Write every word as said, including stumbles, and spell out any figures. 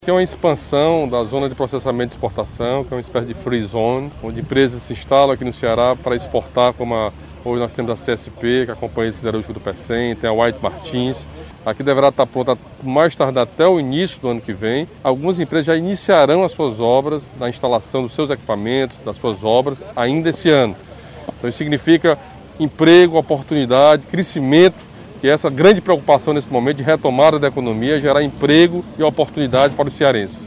Que é uma expansão da zona de processamento e exportação, que é uma espécie de free zone, onde empresas se instalam aqui no Ceará para exportar, como a, hoje nós temos a C S P, que é a Companhia Siderúrgica do Pecém, tem a White Martins. Aqui deverá estar pronta mais tardar até o início do ano que vem. Algumas empresas já iniciarão as suas obras, na instalação dos seus equipamentos, das suas obras, ainda esse ano. Então isso significa emprego, oportunidade, crescimento, e essa grande preocupação nesse momento de retomada da economia, gerar emprego e oportunidades para os cearenses.